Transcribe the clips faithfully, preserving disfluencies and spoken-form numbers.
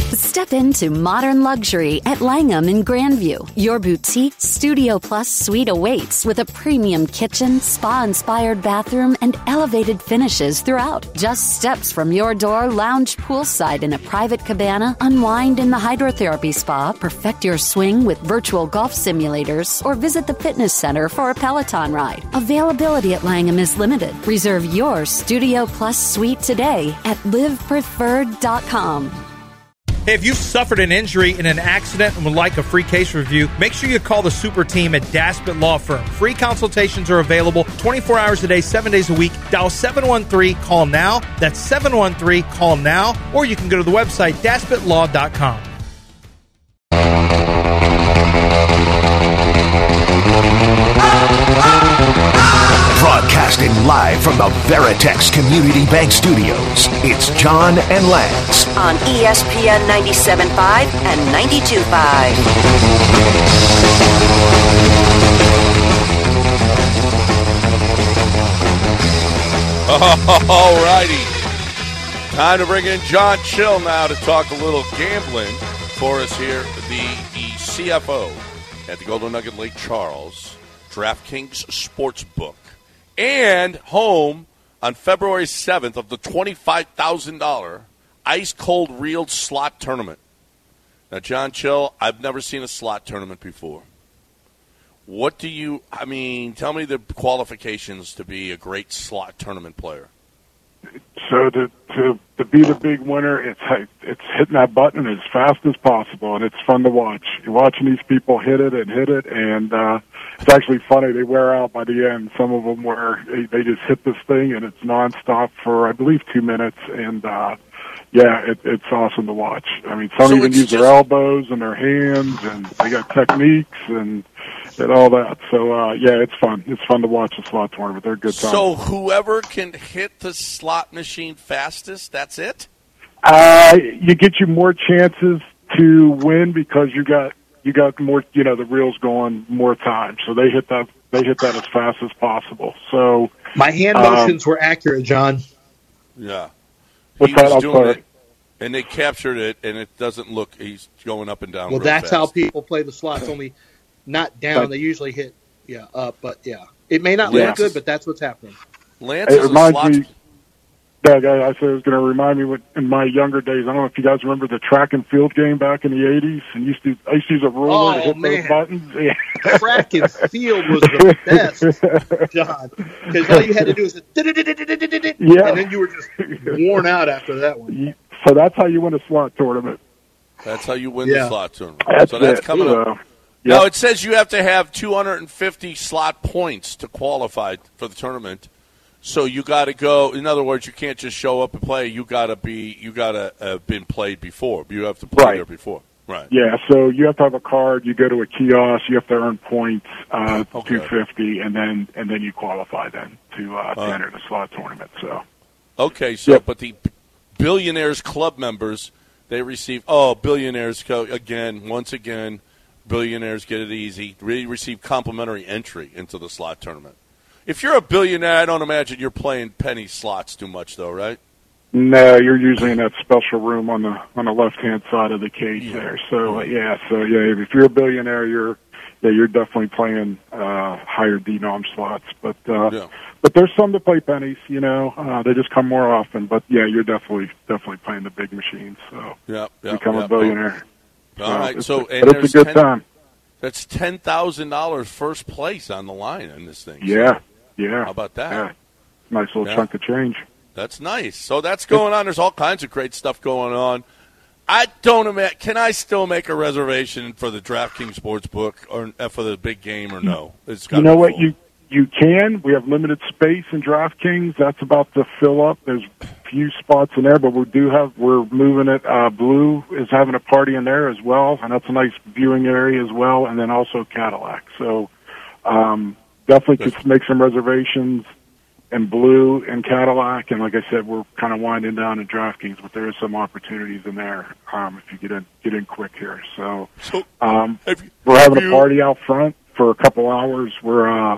Step into modern luxury at Langham in Grandview. Your boutique Studio Plus suite awaits with a premium kitchen, spa-inspired bathroom, and elevated finishes throughout. Just steps from your door, lounge poolside in a private cabana, unwind in the hydrotherapy spa, perfect your swing with virtual golf simulators, or visit the fitness center for a Peloton ride. Availability at Langham is limited. Reserve your Studio Plus suite today at live preferred dot com. Hey, if you've suffered an injury in an accident and would like a free case review, make sure you call the super team at Daspit Law Firm. Free consultations are available twenty-four hours a day, seven days a week. Dial seven one three, call now. That's seven one three, call now. Or you can go to the website, daspit law dot com. Broadcasting live from the Veritex Community Bank Studios, it's John and Lance on E S P N ninety-seven point five and ninety-two point five. All righty. Time to bring in John Chill now to talk a little gambling for us here, the, the C F O at the Golden Nugget Lake Charles DraftKings Sportsbook. And home on February seventh of the twenty-five thousand dollars Ice Cold Reeled Slot Tournament. Now, John Chill, I've never seen a slot tournament before. What do you, I mean, tell me the qualifications to be a great slot tournament player. So to to to be the big winner, it's it's hitting that button as fast as possible, and it's fun to watch. You're watching these people hit it and hit it, and uh, it's actually funny. They wear out by the end. Some of them where they, they just hit this thing, and it's nonstop for I believe two minutes, and uh, yeah, it, it's awesome to watch. I mean, some So even it's use just- their elbows and their hands, and they got techniques and. And all that. So, uh, yeah, it's fun. It's fun to watch a slot tournament. They're good times. So whoever can hit the slot machine fastest, that's it? Uh, you get you more chances to win because you got you got more, you know, the reels going more time. So they hit that they hit that as fast as possible. So my hand um, motions were accurate, John. Yeah. What's He that? was I'll doing play it, it. and they captured it, and it doesn't look, he's going up and down Well, real that's fast. how people play the slots, only not down. But- They usually hit, yeah, up, but yeah. It may not Yeah. look good, but that's what's happening. Lance It is a reminds slot. me. That guy, I said it was going to remind me what, in my younger days. I don't know if you guys remember the track and field game back in the eighties, and used to I used to use a ruler Oh, to hit man. those buttons. Yeah. Track and field was the best, John, because all you had to do was Yeah. and then you were just worn out after that one. So that's how you win a slot tournament. That's how you win Yeah. the slot tournament. That's so that's it. coming So, up. yep. Now, it says you have to have two hundred fifty slot points to qualify for the tournament. So you got to go. In other words, you can't just show up and play. You got to be. You got to have been played before. You have to play Right. there before. Right. Yeah, so you have to have a card. You go to a kiosk. You have to earn points, uh, Okay. two fifty, and then and then you qualify then to, uh, to Uh. enter the slot tournament. So Okay. So, Yep. but the billionaires club members, they receive. Oh, billionaires go again. Once again, billionaires get it easy. Really receive complimentary entry into the slot tournament. If you're a billionaire, I don't imagine you're playing penny slots too much, though, right? no, you're usually in that special room on the on the left hand side of the cage Yeah. there. So uh, yeah, so yeah, if you're a billionaire, you're yeah, you're definitely playing uh, higher denom slots. But uh, Yeah. but there's some that play pennies. You know, uh, they just come more often. But yeah, you're definitely definitely playing the big machines. So Yeah. yeah become yeah. a billionaire. All right. it's So, a, and but there's it's a good ten, time. That's ten thousand dollars first place on the line in this thing. So Yeah, yeah. how about that? Yeah. Nice little Yeah. chunk of change. That's nice. So that's going on. There's all kinds of great stuff going on. I don't imagine. Can I still make a reservation for the DraftKings Sportsbook or uh, for the big game or no? It's You gotta know be what? full. You you can. We have limited space in DraftKings. That's about to fill up. There's a few spots in there, but we do have. We're moving it. Uh, Blue is having a party in there as well, and that's a nice viewing area as well. And then also Cadillac. So um, definitely could make some reservations. And Blue and Cadillac, and like I said, we're kind of winding down in DraftKings, but there is some opportunities in there um, if you get in get in quick here. So So, um, have you- we're having have a you- party out front for a couple hours. We're uh,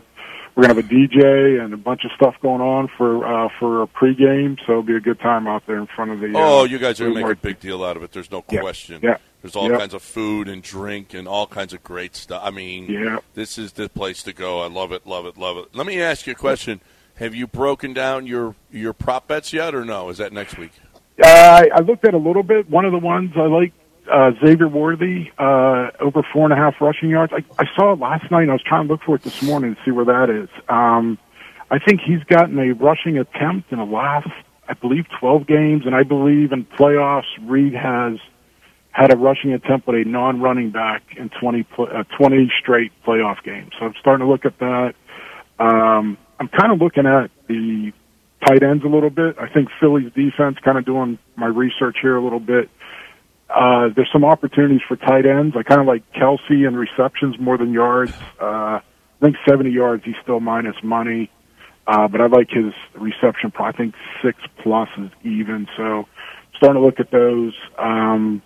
we're gonna have a D J and a bunch of stuff going on for uh, for a pregame. So it'll be a good time out there in front of the. Oh, uh, you guys are gonna make a big deal out of it. There's no yeah. question. Yeah. There's all yep. kinds of food and drink and all kinds of great stuff. I mean, yeah. this is the place to go. I love it, love it, love it. Let me ask you a question. Have you broken down your, your prop bets yet or no? Is that next week? Uh, I, I looked at a little bit. One of the ones I like, uh, Xavier Worthy, uh, over four and a half rushing yards. I, I saw it last night, and I was trying to look for it this morning to see where that is. Um, I think he's gotten a rushing attempt in the last, I believe, twelve games, and I believe in playoffs, Reed has had a rushing attempt with a non-running back in twenty, uh, twenty straight playoff games. So I'm starting to look at that. Um, I'm kind of looking at the tight ends a little bit. I think Philly's defense, kind of doing my research here a little bit. Uh, there's some opportunities for tight ends. I kind of like Kelsey and receptions more than yards. Uh, I think seventy yards, he's still minus money. Uh, but I like his reception. I think six plus is even. So starting to look at those. Um,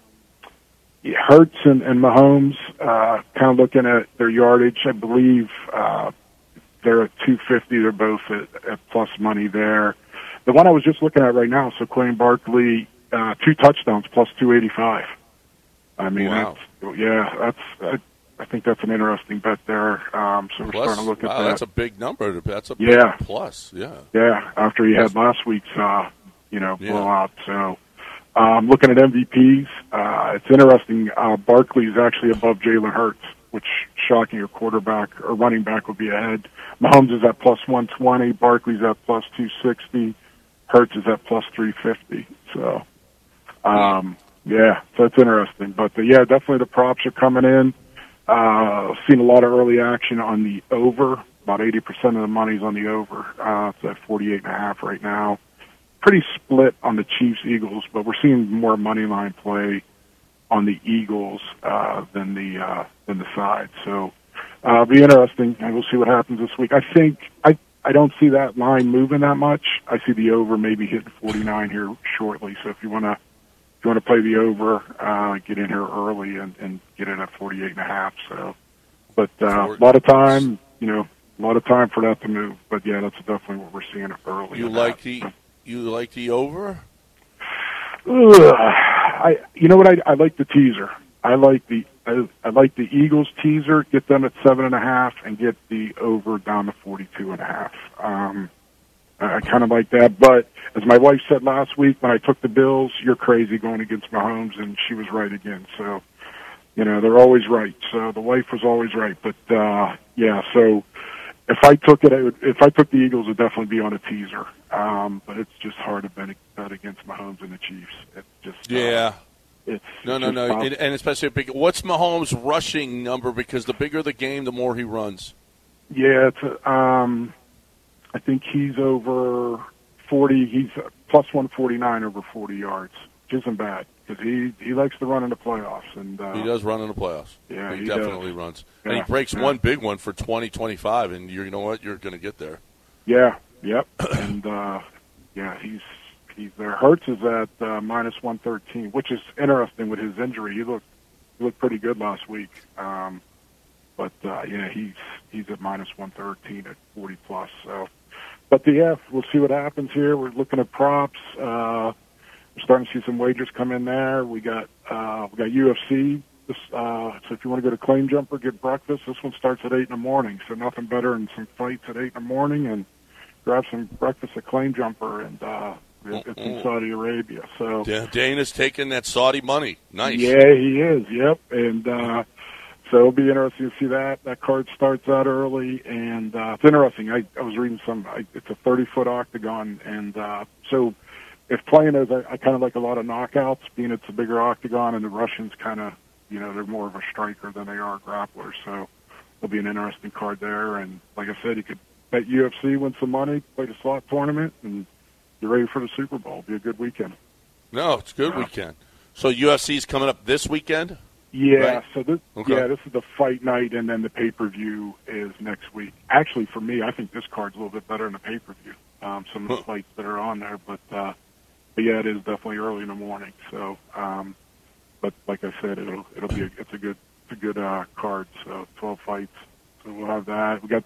Hurts and, and Mahomes, uh, kind of looking at their yardage. I believe uh, they're at two fifty. They're both at, at plus money there. The one I was just looking at right now, so Saquon Barkley, uh, two touchdowns, plus two eighty-five. I mean, wow. that's, yeah, that's. I, I think that's an interesting bet there. Um, so we're plus, starting to look at wow, that. That's a big number. That's a big yeah. plus. Yeah. Yeah. After he had last week's, uh, you know, yeah. blowout. So. Um, looking at M V Ps, uh, it's interesting. Uh, Barkley's actually above Jalen Hurts, which shocking. Your quarterback or running back would be ahead. Mahomes is at plus one twenty. Barkley's at plus two sixty. Hurts is at plus three fifty. So, um, yeah, so it's interesting. But uh, yeah, definitely the props are coming in. Uh, seen a lot of early action on the over. About eighty percent of the money's on the over. Uh, it's at forty-eight and a half right now. Pretty split on the Chiefs-Eagles, but we're seeing more money line play on the Eagles uh, than the uh, than the side. So uh, it'll be interesting, and we'll see what happens this week. I think I I don't see that line moving that much. I see the over maybe hitting forty-nine here shortly. So if you want to if you want to play the over, uh, get in here early and, and get in at forty-eight and a half. So, but uh, a lot of time, you know, a lot of time for that to move. But yeah, that's definitely what we're seeing early. You like the You like the over? Ugh, I, you know what? I, I like the teaser. I like the I, I like the Eagles teaser. Get them at seven and a half, and get the over down to forty-two and a half. Um, I, I kind of like that. But as my wife said last week when I took the Bills, you're crazy going against Mahomes, and she was right again. So, you know, they're always right. So the wife was always right. But uh, yeah, so. If I took it, I would, if I took the Eagles, it would definitely be on a teaser. Um, but it's just hard to bet, bet against Mahomes and the Chiefs. It's just yeah. Uh, it's no, no, no, it, and especially a big. What's Mahomes' rushing number? Because the bigger the game, the more he runs. Yeah, it's a, um, I think he's over forty. He's plus one forty nine over forty yards, which isn't bad because he he likes to run in the playoffs, and uh, he does run in the playoffs. Yeah, he, he definitely does. runs, yeah, and he breaks yeah. one big one for twenty twenty-five, and you know what? You're going to get there. Yeah. Yep. and uh, yeah, he's he's there. Hurts is at uh, minus one thirteen, which is interesting with his injury. He looked he looked pretty good last week, um, but uh, yeah, he's he's at minus one thirteen at forty plus. So, but the, yeah, we'll see what happens here. We're looking at props. Uh, we're starting to see some wagers come in there. We got uh, we got U F C. This, uh, so if you want to go to Claim Jumper, get breakfast. This one starts at eight in the morning. So nothing better than some fights at eight in the morning and grab some breakfast at Claim Jumper, and uh, it's in Saudi Arabia. So yeah, Dana's taking that Saudi money. Nice. Yeah, he is. Yep, and uh, so it'll be interesting to see that. That card starts out early, and uh, it's interesting. I, I was reading some. I, it's a thirty foot octagon, and uh, so if playing those, I, I kind of like a lot of knockouts, being it's a bigger octagon, and the Russians kind of, you know, they're more of a striker than they are a grappler. So it'll be an interesting card there. And like I said, you could bet U F C, win some money, play the slot tournament, and you're ready for the Super Bowl. It'll be a good weekend. No, it's a good uh, weekend. So U F C's coming up this weekend? Yeah, right? so this okay. yeah, this is the fight night, and then the pay-per-view is next week. Actually, for me, I think this card's a little bit better than the pay-per-view, um, some of the huh. fights that are on there. But, uh, but, yeah, it is definitely early in the morning. So, um, but like I said, it'll it'll be a, it's a good it's a good uh, card. So twelve fights. So we'll have that. We got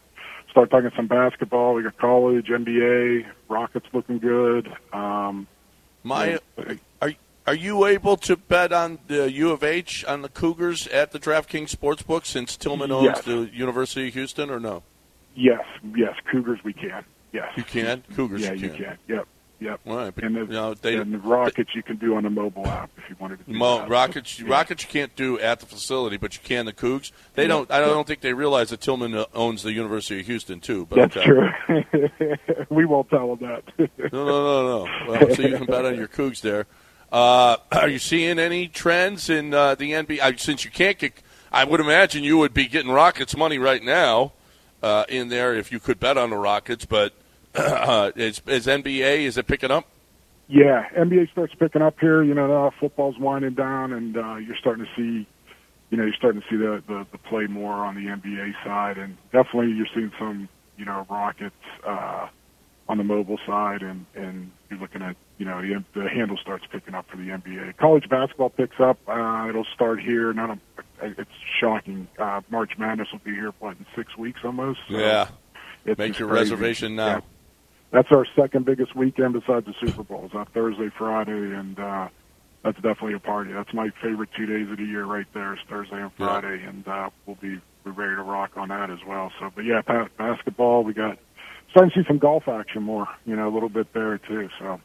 start talking some basketball. We got college, N B A, Rockets looking good. Um, My, are are you able to bet on the U of H on the Cougars at the DraftKings Sportsbook since Tillman owns Yes. the University of Houston, or no? Yes, yes, Cougars we can. Yes, You can? Cougars yeah, you you can. can. Yep, yep. All right, but, and the, you know, they- and the Rockets you can do on the mobile app if you wanted to. Do Mo, that. Rockets, Yeah. Rockets, you can't do at the facility, but you can the Cougs. They Yeah. don't. I don't think they realize that Tillman uh, owns the University of Houston too. But That's uh, true. We won't tell them that. No, no, no, no. Well, so you can bet on your Cougs there. Uh, are you seeing any trends in uh, the N B A? Since you can't get, I would imagine you would be getting Rockets money right now uh, in there if you could bet on the Rockets. But uh, is, is N B A, is it picking up? Yeah, N B A starts picking up here. You know, now football's winding down, and uh, you're starting to see, you know, you're starting to see the, the the play more on the N B A side, and definitely you're seeing some, you know, Rockets uh, on the mobile side, and and you're looking at, you know, the, the handle starts picking up for the N B A. College basketball picks up. Uh, it'll start here. Not a, it's shocking. Uh, March Madness will be here, what, in six weeks almost. So Yeah. it's Make just your crazy. reservation now. Yeah. That's our second biggest weekend besides the Super Bowl. It's on Thursday, Friday, and uh, that's definitely a party. That's my favorite two days of the year right there is Thursday and Friday, and uh, we'll be we're ready to rock on that as well. So, but yeah, pa- basketball, we got starting to see some golf action more, you know, a little bit there too. So,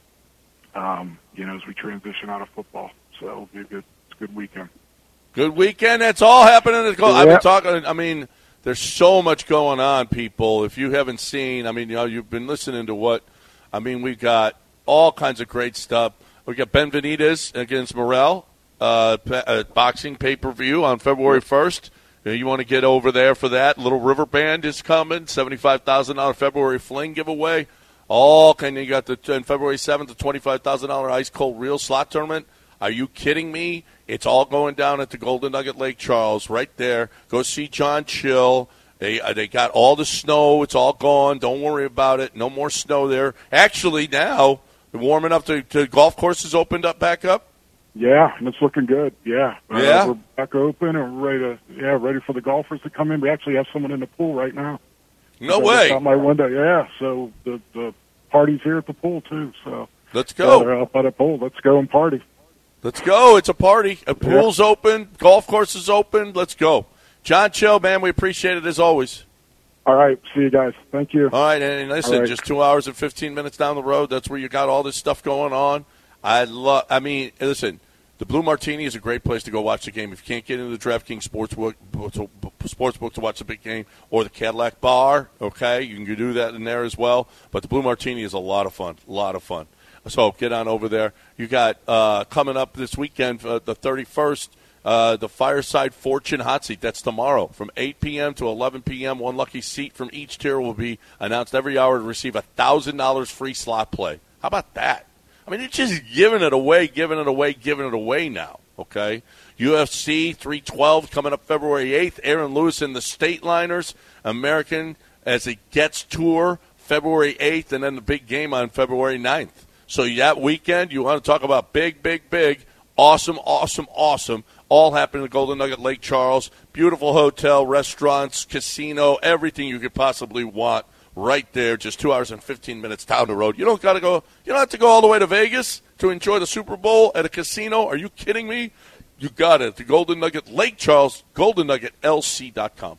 um, you know, as we transition out of football, so it'll be a good, it's a good weekend. Good weekend. That's all happening. I've been Yep. talking. I mean, there's so much going on, people. If you haven't seen, I mean, you know, you've been listening to what, I mean, we've got all kinds of great stuff. We got Benvenidez against Morrell, uh, uh, boxing pay-per-view on February first. You, know, you want to get over there for that. Little River Band is coming, seventy-five thousand dollars February Fling giveaway. All kind of, you got the on February seventh, the twenty-five thousand dollars Ice Cold Reel slot tournament. Are you kidding me? It's all going down at the Golden Nugget Lake Charles right there. Go see John Chill. They uh, they got all the snow. It's all gone. Don't worry about it. No more snow there. Actually, now, warming up, the, the golf courses opened up back up. Yeah, and it's looking good. Yeah, uh, Yeah? we're back open and we're ready to yeah ready for the golfers to come in. We actually have someone in the pool right now. No I way. looked out my window. Yeah, so the the party's here at the pool too. So Let's yeah, go. they're up by the pool. Let's go and party. Let's go. It's a party. A pool's open. Golf course is open. Let's go. John Chill, man, we appreciate it as always. All right, see you guys. Thank you. All right, and listen, All right. just two hours and fifteen minutes down the road, that's where you got all this stuff going on. I love. I mean, listen, the Blue Martini is a great place to go watch the game. If you can't get into the DraftKings Sportsbook, Sportsbook to watch the big game, or the Cadillac Bar, okay, you can do that in there as well. But the Blue Martini is a lot of fun, a lot of fun. So get on over there. You got uh, coming up this weekend, uh, the thirty-first. Uh, the Fireside Fortune Hot Seat. That's tomorrow from eight p.m. to eleven p.m. One lucky seat from each tier will be announced every hour to receive one thousand dollars free slot play. How about that? I mean, it's just giving it away, giving it away, giving it away now, okay? U F C three twelve coming up February eighth. Aaron Lewis and the Stateliners. American as it gets tour February eighth, and then the big game on February ninth. So that weekend, you want to talk about big, big, big, awesome, awesome, awesome. All happening at Golden Nugget Lake Charles. Beautiful hotel, restaurants, casino, everything you could possibly want right there. Just two hours and fifteen minutes down the road. You don't got to go. You don't have to go all the way to Vegas to enjoy the Super Bowl at a casino. Are you kidding me? You got it. The Golden Nugget Lake Charles, golden nugget L C dot com.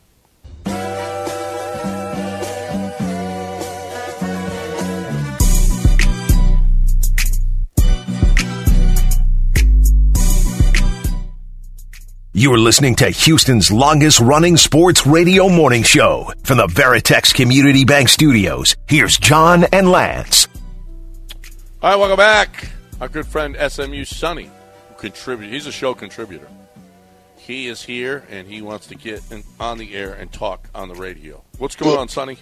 You're listening to Houston's longest-running sports radio morning show from the Veritex Community Bank Studios. Here's John and Lance. All right, welcome back. Our good friend S M U Sonny, who contribute. He's a show contributor. He is here, and he wants to get in, on the air and talk on the radio. What's going on, Sonny?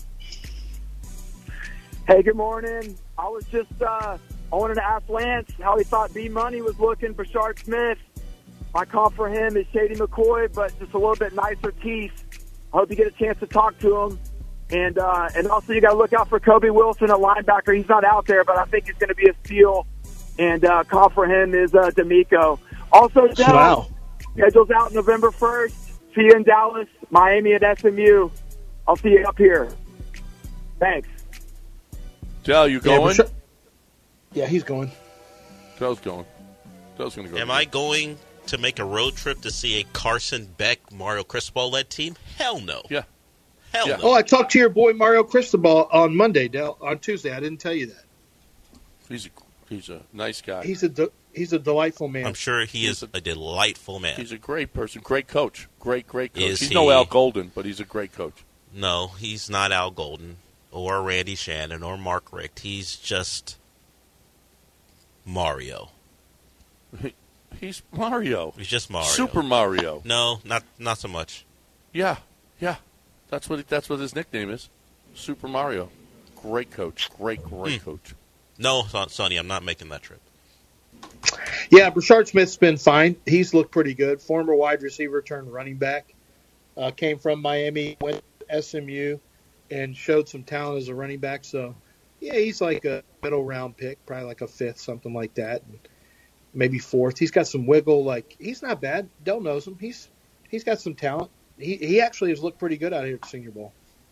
Hey, good morning. I was just, uh, I wanted to ask Lance how he thought B-Money was looking for Sharp Smith. My call for him is Shady McCoy, but just a little bit nicer teeth. I hope you get a chance to talk to him. And uh, and also you got to look out for Kobe Wilson, a linebacker. He's not out there, but I think he's going to be a steal. And uh, call for him is uh, D'Amico. Also, Dallas, Wow. schedule's out November first. See you in Dallas, Miami at S M U. I'll see you up here. Thanks. Dell, you going? Yeah, sure. yeah, he's going. Dell's going. Dell's going to go. Am I going to make a road trip to see a Carson Beck, Mario Cristobal-led team? Hell no. Yeah. Hell yeah. no. Oh, I talked to your boy Mario Cristobal on Monday, Dell, on Tuesday. I didn't tell you that. He's a, he's a nice guy. He's a de- he's a delightful man. I'm sure he is a, a delightful man. He's a great person, great coach, great, great coach. Is he's he? no Al Golden, but he's a great coach. No, he's not Al Golden or Randy Shannon or Mark Richt. He's just Mario. He, he's Mario. He's just Mario. Super Mario. No, not not so much. Yeah, yeah. That's what that's what his nickname is. Super Mario. Great coach. Great, great Hmm. coach. No, Son- Sonny, I'm not making that trip. Yeah, Brashard Smith's been fine. He's looked pretty good. Former wide receiver turned running back. Uh, came from Miami, went to S M U, and showed some talent as a running back. So, yeah, he's like a middle round pick, probably like a fifth, something like that, and maybe fourth. He's got some wiggle. Like he's not bad. Dell knows him. He's he's got some talent. He he actually has looked pretty good out here at Senior Bowl.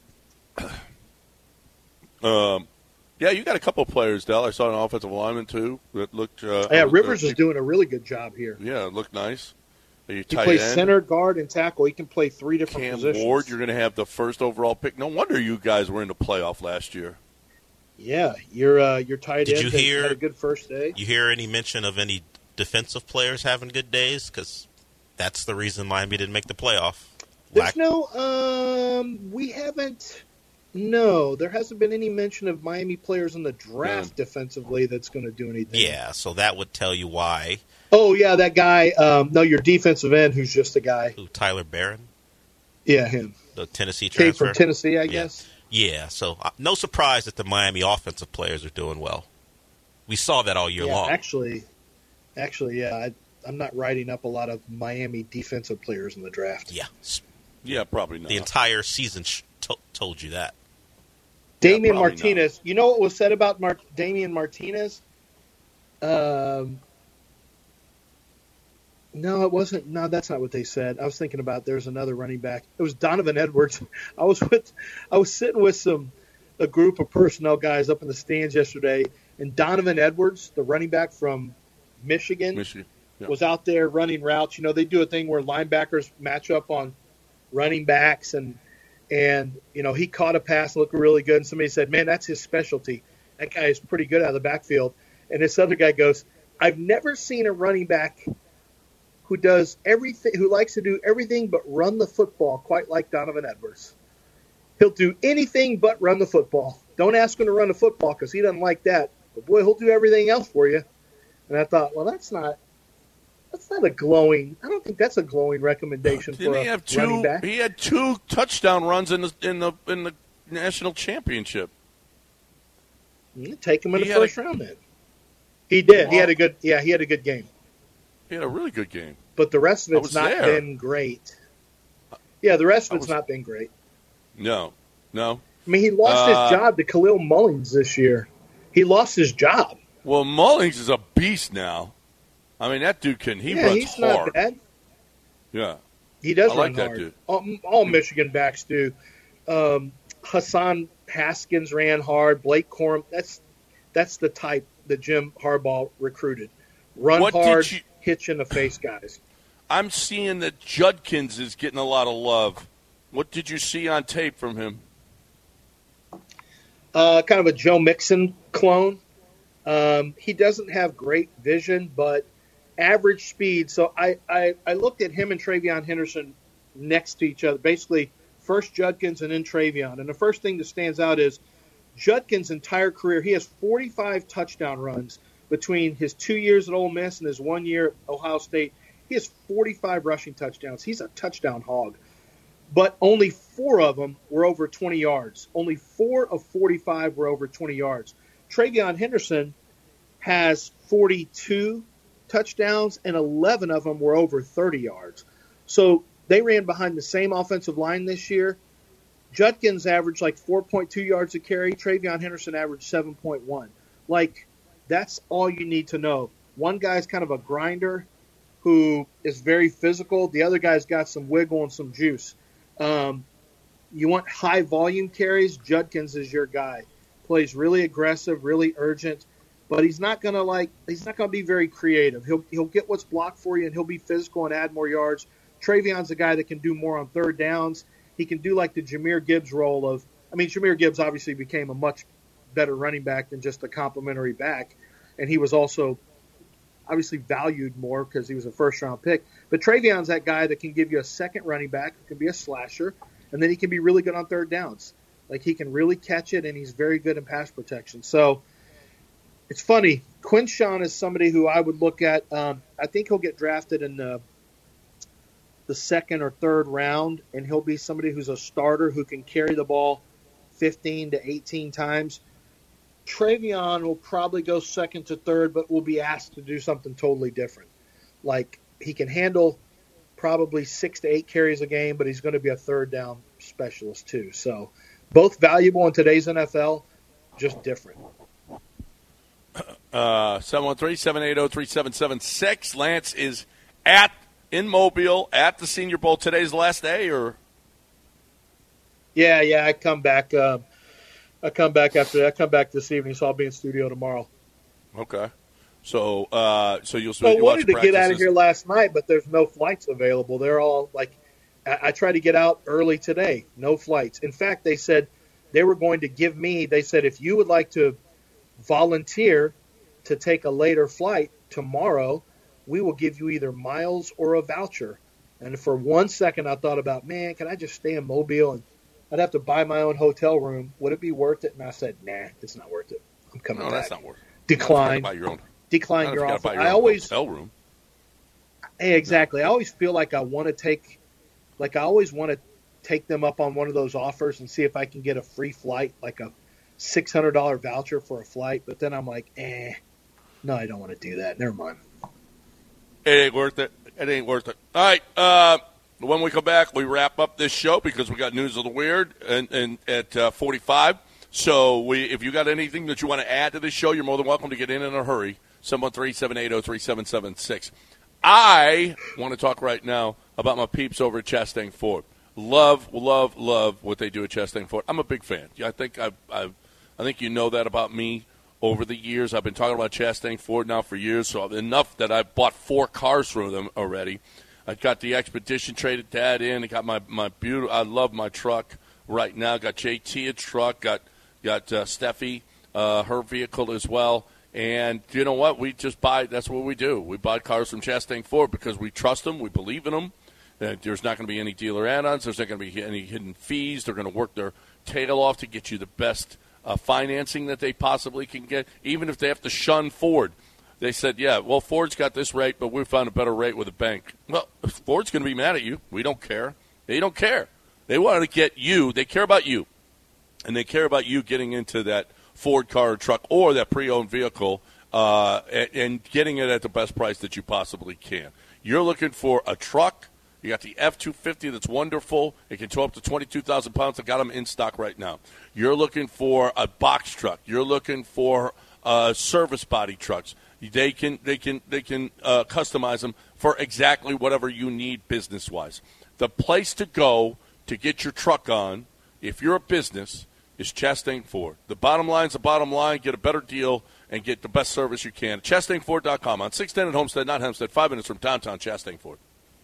Um, yeah, you got a couple of players, Dell. I saw an offensive lineman too that looked. Uh, Yeah, uh, Rivers uh, is doing a really good job here. Yeah, it looked nice. You He tight plays end, center, guard, and tackle. He can play three different Cam positions. Ward. You're going to have the first overall pick. No wonder you guys were in the playoff last year. Yeah, your uh, your tight Did end you had- hear- had a good first day. You hear any mention of any defensive players having good days? Because that's the reason Miami didn't make the playoff. There's Lack- no, um, we haven't, no, there hasn't been any mention of Miami players in the draft Yeah. defensively that's going to do anything. Yeah, so that would tell you why. Oh, yeah, that guy, um, no, your defensive end who's just a guy. Who, Tyler Barron, Yeah, him. the Tennessee Came transfer? from Tennessee, I Yeah. guess. Yeah, so uh, no surprise that the Miami offensive players are doing well. We saw that all year yeah, long. actually, actually, yeah, I, I'm not writing up a lot of Miami defensive players in the draft. Yeah, s- Yeah, probably not. the entire season sh- to- told you that. Damian probably Martinez. You know what was said about Mar- Damian Martinez? Um, no, it wasn't. No, that's not what they said. I was thinking about there's another running back. It was Donovan Edwards. I was with, I was sitting with some a group of personnel guys up in the stands yesterday, and Donovan Edwards, the running back from Michigan, Michigan. Yeah. was out there running routes. You know, they do a thing where linebackers match up on running backs, and and you know he caught a pass, looked really good, and somebody said, "Man, that's his specialty. That guy is pretty good out of the backfield." And this other guy goes, "I've never seen a running back who does everything, who likes to do everything but run the football quite like Donovan Edwards. He'll do anything but run the football. Don't ask him to run the football because he doesn't like that. But boy, he'll do everything else for you." And I thought, well, that's not. That's not a glowing. I don't think that's a glowing recommendation Didn't for he a have two? running back. He had two touchdown runs in the in the in the national championship. Mm, Take him in He the had first a- round then. He did. He had a good. Yeah, he had a good game. He had a really good game. But the rest of I it's was not there. been great. Yeah, the rest I of it's was- not been great. No, no. I mean, he lost Uh, his job to Khalil Mullins this year. He lost his job. Well, Mullings is a beast now. I mean, that dude can. He yeah, runs he's hard. not bad. Yeah. He does I run like that hard. dude. All, all Michigan backs do. Um, Hassan Haskins ran hard. Blake Corum. That's that's the type that Jim Harbaugh recruited. Run What did hard, you- hitch in the face guys. I'm seeing that Judkins is getting a lot of love. What did you see on tape from him? Uh, kind of a Joe Mixon clone. Um, he doesn't have great vision, but average speed. So I, I, I looked at him and Travion Henderson next to each other, basically first Judkins and then Travion. And the first thing that stands out is Judkins' entire career, he has forty-five touchdown runs between his two years at Ole Miss and his one year at Ohio State. He has forty-five rushing touchdowns. He's a touchdown hog. But only four of them were over twenty yards. Only four of forty-five were over twenty yards. Travion Henderson has forty-two touchdowns, and eleven of them were over thirty yards. So they ran behind the same offensive line this year. Judkins averaged like four point two yards a carry. Travion Henderson averaged seven point one. Like, that's all you need to know. One guy's kind of a grinder who is very physical. The other guy's got some wiggle and some juice. Um, you want high volume carries, Judkins is your guy. Plays really aggressive, really urgent, but he's not gonna like he's not gonna be very creative. He'll he'll get what's blocked for you, and he'll be physical and add more yards. Trayvion's a guy that can do more on third downs. He can do like the Jahmyr Gibbs role of. I mean, Jahmyr Gibbs obviously became a much better running back than just a complimentary back, and he was also obviously valued more because he was a first-round pick. But Trayvion's that guy that can give you a second running back, who can be a slasher, and then he can be really good on third downs. Like, he can really catch it, and he's very good in pass protection. So it's funny. Quinshawn is somebody who I would look at. Um, I think he'll get drafted in the, the second or third round, and he'll be somebody who's a starter who can carry the ball fifteen to eighteen times. Trayvion will probably go second to third, but will be asked to do something totally different. Like, he can handle probably six to eight carries a game, but he's going to be a third down specialist too. So both valuable in today's N F L, just different. Uh, seven one three, seven eight zero, three seven seven six. Lance is at in Mobile at the Senior Bowl. Today's the last day, or? Yeah, yeah, I come back. Uh, I come back after I come back this evening, so I'll be in studio tomorrow. Okay, so uh, so you'll. So I you wanted to practices. get out of here last night, but there's no flights available. They're all like, I, I tried to get out early today, no flights. In fact, they said they were going to give me. They said if you would like to volunteer to take a later flight tomorrow, we will give you either miles or a voucher. And for one second, I thought about, man, can I just stay in Mobile and I'd have to buy my own hotel room. Would it be worth it? And I said, nah, it's not worth it. I'm coming no, back. That's not worth it. Decline. Buy your own. Decline your offer. Your I own always hotel room. Hey, exactly. I always feel like I want to take, like I always want to take them up on one of those offers and see if I can get a free flight, like a six hundred dollars voucher for a flight. But then I'm like, eh, no, I don't want to do that. Never mind. It ain't worth it. It ain't worth it. All right. Uh, when we come back, we wrap up this show because we got News of the Weird and, and at uh, forty-five. So we, if you got anything that you want to add to this show, you're more than welcome to get in in a hurry. seven one three, seven eight zero, three seven seven six. I want to talk right now about my peeps over at Chastang Ford. Love, love, love what they do at Chastang Ford. I'm a big fan. I think I've, I've, I think you know that about me. Over the years, I've been talking about Chastang Ford now for years, so enough that I've bought four cars from them already. I got the Expedition, traded that in. I got my my beautiful. I love my truck right now. Got J T a truck. Got got uh, Steffi uh, her vehicle as well. And you know what? We just buy. That's what we do. We buy cars from Chastang Ford because we trust them. We believe in them. Uh, there's not going to be any dealer add-ons. There's not going to be any hidden fees. They're going to work their tail off to get you the best Uh, financing that they possibly can get, even if they have to shun Ford. They said, yeah, well, Ford's got this rate, but we found a better rate with a bank. Well, Ford's going to be mad at you. We don't care. They don't care. They want to get you. They care about you. And they care about you getting into that Ford car or truck or that pre-owned vehicle uh, and, and getting it at the best price that you possibly can. You're looking for a truck. You got the F two fifty that's wonderful. It can tow up to twenty-two thousand pounds. I got them in stock right now. You're looking for a box truck. You're looking for uh, service body trucks. They can they can they can uh, customize them for exactly whatever you need business wise. The place to go to get your truck on, if you're a business, is Chastang Ford. The bottom line's the bottom line. Get a better deal and get the best service you can. Chastang Ford dot com on six ten at Homestead, not Hempstead, five minutes from downtown Chastang Ford.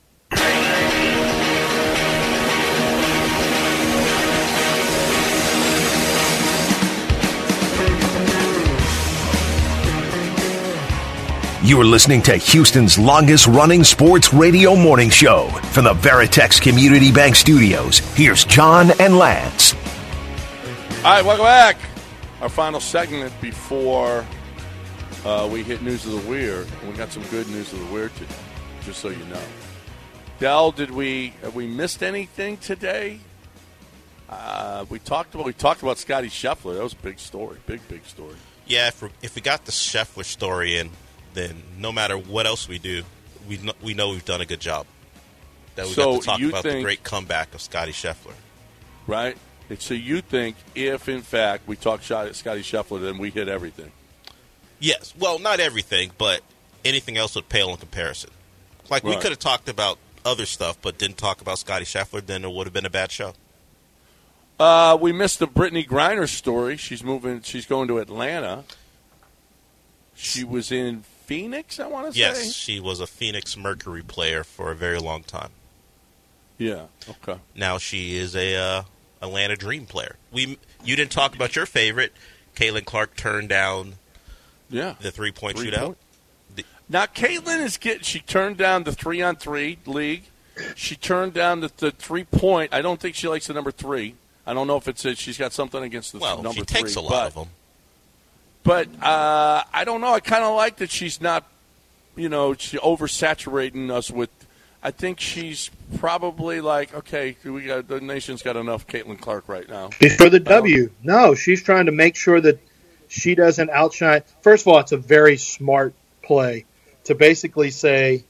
You are listening to Houston's longest-running sports radio morning show from the Veritex Community Bank Studios. Here's John and Lance. All right, welcome back. Our final segment before uh, we hit News of the Weird. And we got some good News of the Weird today, just so you know. Del, did we have we missed anything today? Uh, we talked about we talked about Scotty Scheffler. That was a big story, big big story. Yeah, if, if we got the Scheffler story in, then no matter what else we do, we know, we know we've done a good job. That we so got to talk you about think, the great comeback of Scotty Scheffler, right? So you think if in fact we talk Scotty Scheffler, then we hit everything? Yes. Well, not everything, but anything else would pale in comparison. Like right. We could have talked about other stuff, but didn't talk about Scotty Scheffler, then it would have been a bad show. Uh, we missed the Brittany Griner story. She's moving. She's going to Atlanta. She was in Phoenix, I want to yes, say. Yes, she was a Phoenix Mercury player for a very long time. Yeah. Okay. Now she is a uh, Atlanta Dream player. We you didn't talk about your favorite. Caitlin Clark turned down. Yeah. The three point three shootout. Point. The, now Caitlin is getting. She turned down the three on three league. She turned down the, the three point. I don't think she likes the number three. I don't know if it's a, she's got something against the well, number three. Well, she takes three, a lot but, of them. But uh, I don't know. I kind of like that she's not, you know, she oversaturating us with. I think she's probably like, okay, we got the nation's got enough Caitlin Clark right now. For the W. No, she's trying to make sure that she doesn't outshine. First of all, it's a very smart play to basically say,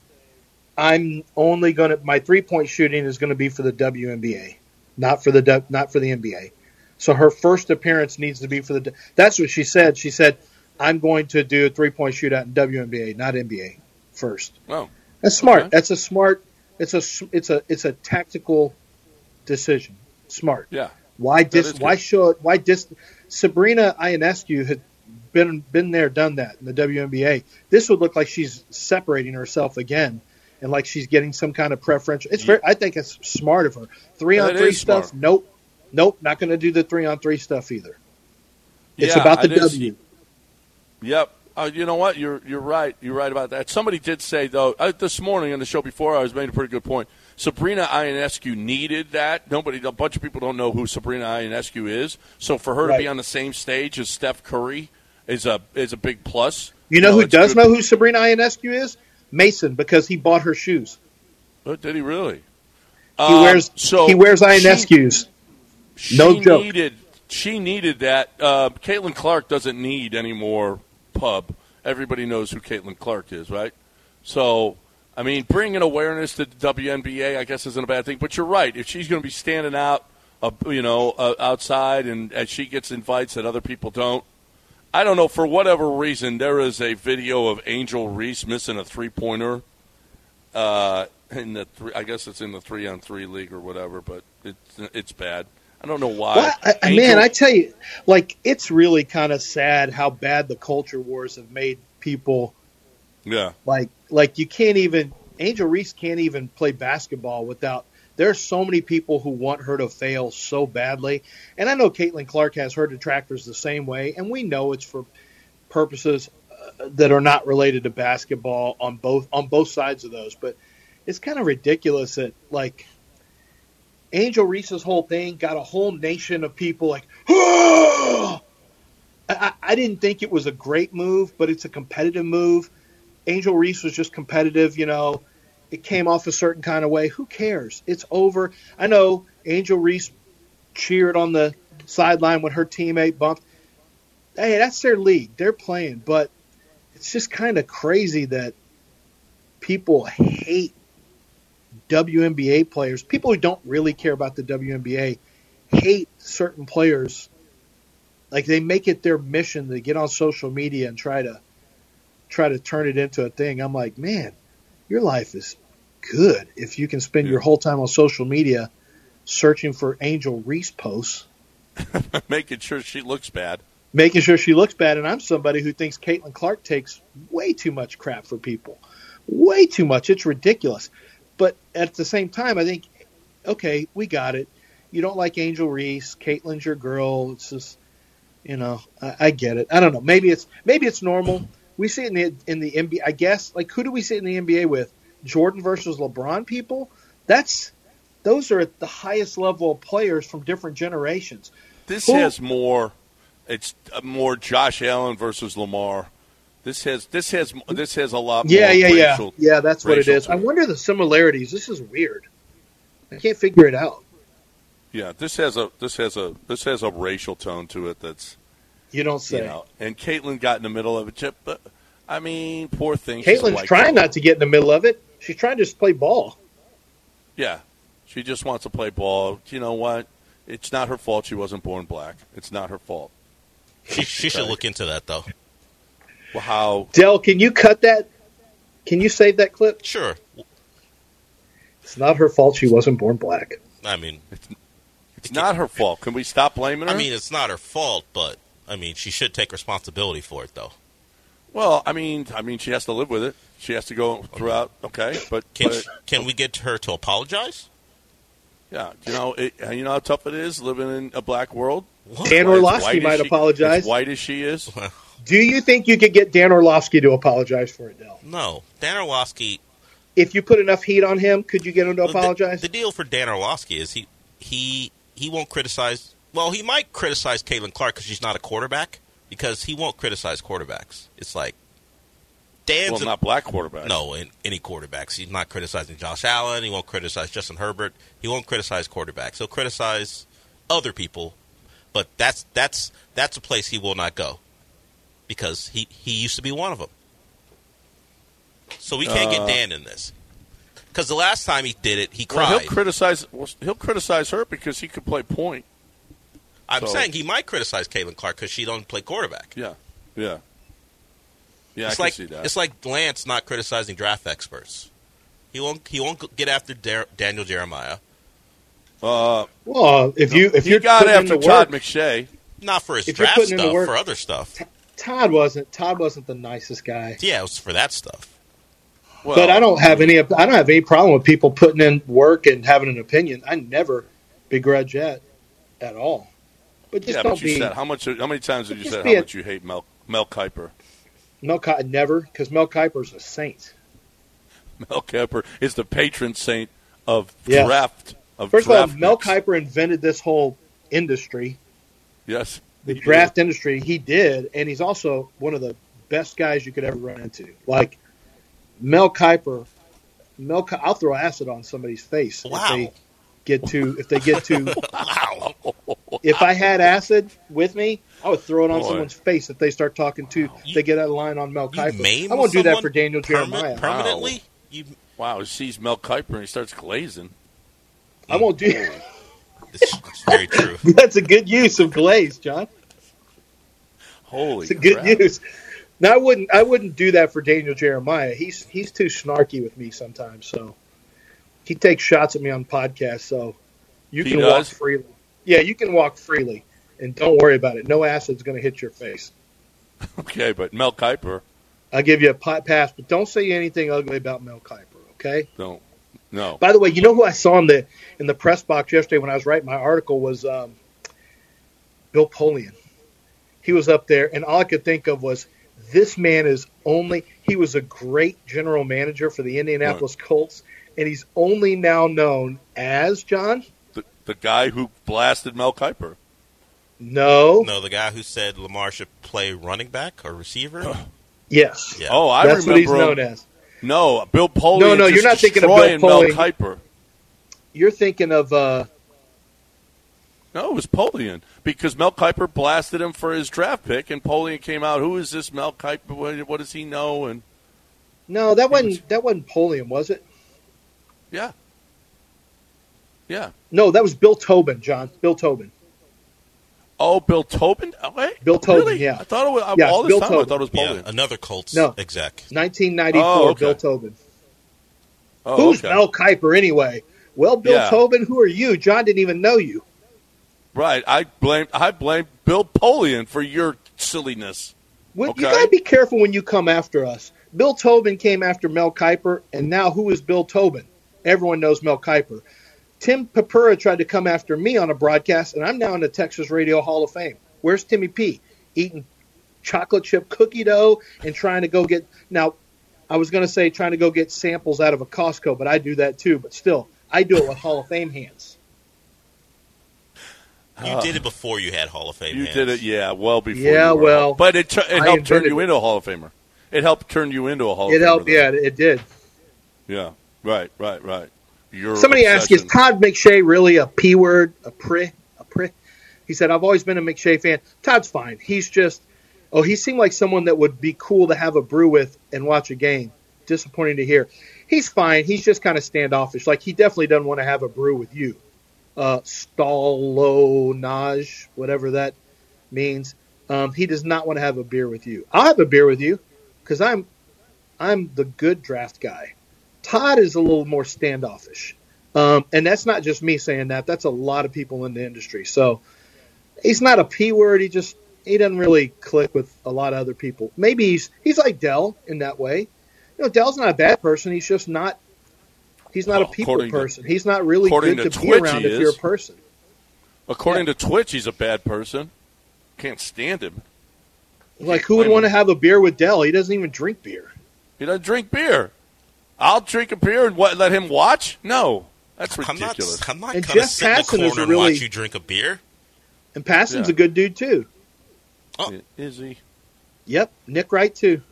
I'm only going to, my three-point shooting is going to be for the W N B A, not for the not for the N B A. So her first appearance needs to be for the, that's what she said. She said, I'm going to do a three-point shootout in W N B A, not N B A first. Oh. That's smart. Okay. That's a smart, it's a, it's a, it's a tactical decision. Smart. Yeah. Why dis, why show it, why dis, Sabrina Ionescu had been, been there, done that in the W N B A. This would look like she's separating herself again. And like she's getting some kind of preferential. It's very. I think it's smart of her. Three on three stuff. Smart. Nope, nope. Not going to do the three on three stuff either. It's yeah, about the is, W. Yep. Uh, you know what? You're you're right. You're right about that. Somebody did say though uh, this morning on the show before I was making a pretty good point. Sabrina Ionescu needed that. Nobody. A bunch of people don't know who Sabrina Ionescu is. So for her right. to be on the same stage as Steph Curry is a is a big plus. You know, you know who does good. know who Sabrina Ionescu is? Mason, because he bought her shoes. Oh, did he really? He um, wears so he wears Ionescu's. She, no she joke. Needed, she needed that. Uh, Caitlin Clark doesn't need any more pub. Everybody knows who Caitlin Clark is, right? So, I mean, bringing awareness to the W N B A, I guess, isn't a bad thing. But you're right. If she's going to be standing out, uh, you know, uh, outside, and as she gets invites that other people don't, I don't know, for whatever reason, there is a video of Angel Reese missing a three-pointer. Uh, in the three, I guess it's in the three-on-three league or whatever, but it's it's bad. I don't know why. Well, I, Angel, man, I tell you, like, it's really kind of sad how bad the culture wars have made people. Yeah. Like, like you can't even – Angel Reese can't even play basketball without – there's so many people who want her to fail so badly. And I know Caitlin Clark has her detractors the same way, and we know it's for purposes uh, that are not related to basketball on both on both sides of those. But it's kind of ridiculous that, like, Angel Reese's whole thing got a whole nation of people like, oh! I, I didn't think it was a great move, but it's a competitive move. Angel Reese was just competitive, you know. It came off a certain kind of way. Who cares? It's over. I know Angel Reese cheered on the sideline when her teammate bumped. Hey, that's their league. They're playing. But it's just kind of crazy that people hate W N B A players. People who don't really care about the W N B A hate certain players. Like, they make it their mission to get on social media and try to try to turn it into a thing. I'm like, man, your life is good if you can spend your whole time on social media searching for Angel Reese posts. Making sure she looks bad. Making sure she looks bad. And I'm somebody who thinks Caitlin Clark takes way too much crap for people. Way too much. It's ridiculous. But at the same time, I think, okay, we got it. You don't like Angel Reese. Caitlin's your girl. It's just, you know, I, I get it. I don't know. Maybe it's maybe it's normal. We see it in the in the N B A. I guess, like, who do we see it in the N B A with? Jordan versus LeBron people? That's those are the highest level of players from different generations. This who, has more. It's more Josh Allen versus Lamar. This has this has this has a lot more. Yeah, yeah, racial, yeah. Yeah, that's what it is. I wonder the similarities. This is weird. I can't figure it out. Yeah, this has a this has a this has a racial tone to it. That's you don't say. You know, and Caitlin got in the middle of it. But I mean, poor thing. Caitlin's trying not to get in the middle of it. She's trying to just play ball. Yeah, she just wants to play ball. You know what? It's not her fault she wasn't born black. It's not her fault. She, she should look into that, though. Well, how? Del, can you cut that? Can you save that clip? Sure. It's not her fault she wasn't born black. I mean, it's, it's It's not her fault. Can we stop blaming her? I mean, it's not her fault, but I mean, she should take responsibility for it, though. Well, I mean, I mean, she has to live with it. She has to go throughout. Okay, but can but, she, can we get her to apologize? Yeah, you know, it, you know how tough it is living in a black world. Dan Orlovsky might she, apologize. As white as she is. Do you think you could get Dan Orlovsky to apologize for it, Dell? No, Dan Orlovsky. If you put enough heat on him, could you get him to apologize? The, the deal for Dan Orlovsky is he he he won't criticize. Well, he might criticize Caitlin Clark because she's not a quarterback. Because he won't criticize quarterbacks. It's like Dan's well, not black quarterbacks. No, in, any quarterbacks. He's not criticizing Josh Allen. He won't criticize Justin Herbert. He won't criticize quarterbacks. He'll criticize other people, but that's that's that's a place he will not go because he, he used to be one of them. So we can't uh, get Dan in this because the last time he did it, he cried. Well, he'll criticize. Well, he'll criticize her because he could play point. I'm so. saying he might criticize Caitlin Clark because she don't play quarterback. Yeah, yeah. Yeah, it's I like, can see that. It's like Lance not criticizing draft experts. He won't. He won't get after Dar- Daniel Jeremiah. Uh, well, if you if he you're got after Todd work, McShay, not for his if draft stuff, work, for other stuff. T- Todd wasn't. Todd wasn't the nicest guy. Yeah, it was for that stuff. Well, but I don't have any. I don't have any problem with people putting in work and having an opinion. I never begrudge that at all. But just yeah, don't but you be, said how much? How many times have you said how much a, you hate Mel Mel Kiper? Mel Kiper never, because Mel Kiper's a saint. Mel Kiper is the patron saint of yeah. draft. Of First draft of all, Mel mix. Kiper invented this whole industry. Yes, the draft did. industry. He did, and he's also one of the best guys you could ever run into. Like Mel Kiper, Mel. I'll throw acid on somebody's face wow. if they get to. If they get to. wow. If I had acid with me, I would throw it on Boy. someone's face if they start talking to. You, if they get that line on Mel Kiper. I won't do that for Daniel Jeremiah. Permanently? Wow. You... wow, he sees Mel Kiper and he starts glazing. I won't do that. It's, it's very true. That's a good use of glaze, John. Holy, it's a good crap. use. Now I wouldn't. I wouldn't do that for Daniel Jeremiah. He's he's too snarky with me sometimes. So he takes shots at me on podcasts. So you he can does? walk freely. Yeah, you can walk freely, and don't worry about it. No acid's going to hit your face. Okay, but Mel Kiper. I'll give you a pass, but don't say anything ugly about Mel Kiper. Okay? Don't. No. By the way, you know who I saw in the in the press box yesterday when I was writing my article was um, Bill Polian. He was up there, and all I could think of was this man is only – he was a great general manager for the Indianapolis right. Colts, and he's only now known as, John? The, the guy who blasted Mel Kiper. No. No, the guy who said Lamar should play running back or receiver? Yes. Yeah. Oh, I That's remember what he's him. known as. No, Bill Polian. No, no, you're not thinking of Bill Mel Polian. Kiper. You're thinking of uh, no, it was Polian because Mel Kiper blasted him for his draft pick, and Polian came out. Who is this Mel Kiper? What, what does he know? And no, that wasn't was, that wasn't Polian, was it? Yeah, yeah. No, that was Bill Tobin, John. Bill Tobin. Oh, Bill Tobin? Oh, wait, Bill Tobin, really? yeah. I thought it was yeah, all this Bill time. Tobin. I thought it was Polian. Yeah, another Colts no. exec. nineteen ninety-four, oh, okay. Bill Tobin. Oh, Who's okay. Mel Kiper anyway? Well, Bill yeah. Tobin, who are you? John didn't even know you. Right. I blame I blame Bill Polian for your silliness. Well, okay? You got to be careful when you come after us. Bill Tobin came after Mel Kiper, and now who is Bill Tobin? Everyone knows Mel Kiper. Tim Pepura tried to come after me on a broadcast, and I'm now in the Texas Radio Hall of Fame. Where's Timmy P? Eating chocolate chip cookie dough and trying to go get – now, I was going to say trying to go get samples out of a Costco, but I do that too. But still, I do it with Hall of Fame hands. You uh, did it before you had Hall of Fame You hands. did it, yeah, well before Yeah, you were well. But it, it I helped turn you it. into a Hall of Famer. It helped turn you into a Hall It of Famer. helped, though. yeah, it did. Yeah, right, right, right. Your Somebody obsession. asked, is Todd McShay really a P word, a prick, a prick? He said, I've always been a McShay fan. Todd's fine. He's just, oh, he seemed like someone that would be cool to have a brew with and watch a game. Disappointing to hear. He's fine. He's just kind of standoffish. Like, he definitely doesn't want to have a brew with you. Uh, Stallonage, whatever that means. Um, he does not want to have a beer with you. I'll have a beer with you because I'm, I'm the good draft guy. Todd is a little more standoffish. Um, and that's not just me saying that. That's a lot of people in the industry. So he's not a P word. He just he doesn't really click with a lot of other people. Maybe he's he's like Dell in that way. You know, Dell's not a bad person. He's just not he's not well, a people person. To, he's not really good to, to be around if you're a person. According yeah. to Twitch, he's a bad person. Can't stand him. Like, who would want to have a beer with Dell? He doesn't even drink beer. He doesn't drink beer. I'll drink a beer and what, let him watch? No. That's ridiculous. I'm not, I'm not and going to Jeff sit in the Passan corner and really, watch you drink a beer. And Passan's yeah. a good dude, too. Oh. Is he? Yep. Nick Wright, too.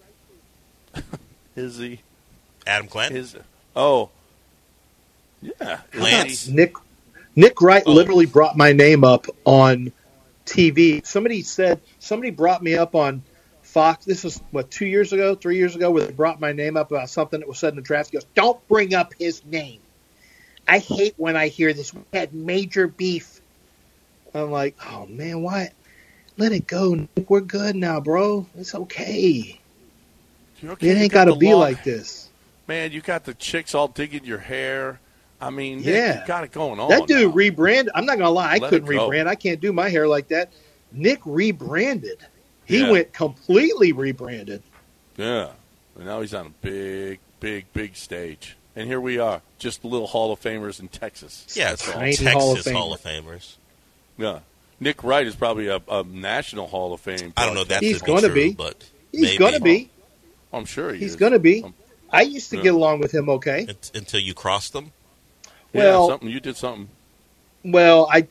Is he? Adam Glenn? Is, oh. Yeah. Lance? Nick Nick Wright oh. literally brought my name up on T V. Somebody said, somebody brought me up on Fox. This was, what, two years ago, three years ago, where they brought my name up about something that was said in the draft. He goes, don't bring up his name. I hate when I hear this. We had major beef. I'm like, oh, man, why? Let it go, Nick. We're good now, bro. It's okay. okay it ain't got to be long, like this. Man, you got the chicks all digging your hair. I mean, yeah. Nick, you got it going on. That dude now. rebranded. I'm not going to lie. I Let couldn't rebrand. I can't do my hair like that. Nick rebranded. He yeah. went completely rebranded. Yeah. And now he's on a big, big, big stage. And here we are, just little Hall of Famers in Texas. Yeah, it's all Tiny Texas Hall of, Hall of Famers. Yeah. Nick Wright is probably a, a national Hall of Fame. I don't know if that's He's going to be. but He's going to be. Oh, I'm sure he He's is. going to be. Um, I used to yeah. get along with him okay. It, until you crossed them? Yeah, Well, something. You did something. Well, I,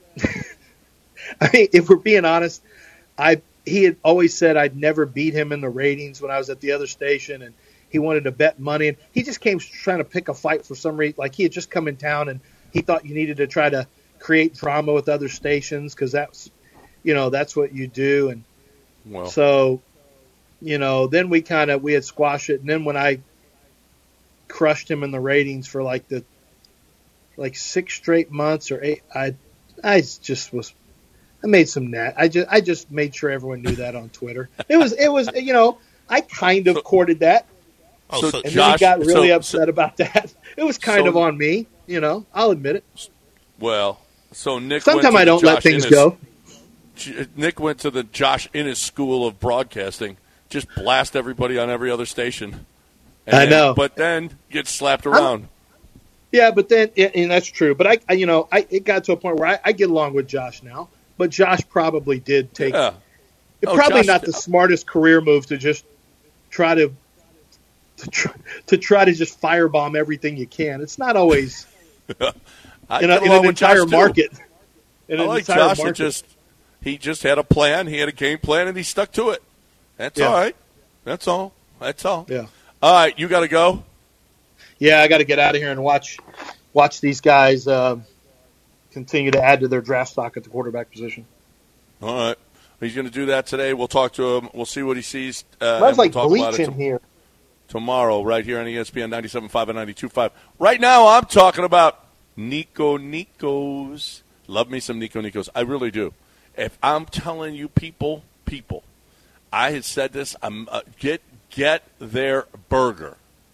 I mean, if we're being honest, I he had always said I'd never beat him in the ratings when I was at the other station, and he wanted to bet money, and he just came trying to pick a fight for some reason. Like, he had just come in town, and he thought you needed to try to create drama with other stations because that's, you know, that's what you do. And well. so, you know, then we kind of we had squashed it, and then when I crushed him in the ratings for like the like six straight months or eight, I I just was. I made some net. I just I just made sure everyone knew that on Twitter. It was it was you know I kind of so, courted that, oh, so so and Josh, then he got really so, upset so, about that. It was kind so, of on me, you know. I'll admit it. Well, so Nick. Sometimes I don't Josh let things Innes, go. Nick went to the Josh Innes School of Broadcasting. Just blast everybody on every other station. And I then, know, but then get slapped around. I'm, yeah, but then and that's true. But I, I you know, I it got to a point where I, I get along with Josh now. But Josh probably did take yeah. – it's oh, probably Josh, not the smartest career move to just try to to try, to try to just firebomb everything you can. It's not always I in, a, in an entire market. In I an like entire Josh. market. It just he just had a plan. He had a game plan, and he stuck to it. That's Yeah. all right. That's all. That's all. Yeah. All right, you got to go. Yeah, I got to get out of here and watch watch these guys uh, continue to add to their draft stock at the quarterback position. All right. He's going to do that today. We'll talk to him. We'll see what he sees. Uh, I was and like we'll talk about it bleaching to- here. tomorrow right here on E S P N ninety-seven point five and ninety-two point five. Right now I'm talking about Nico Nikos. Love me some Nico Nikos. I really do. If I'm telling you people, people, I had said this, I'm uh, get get their burger.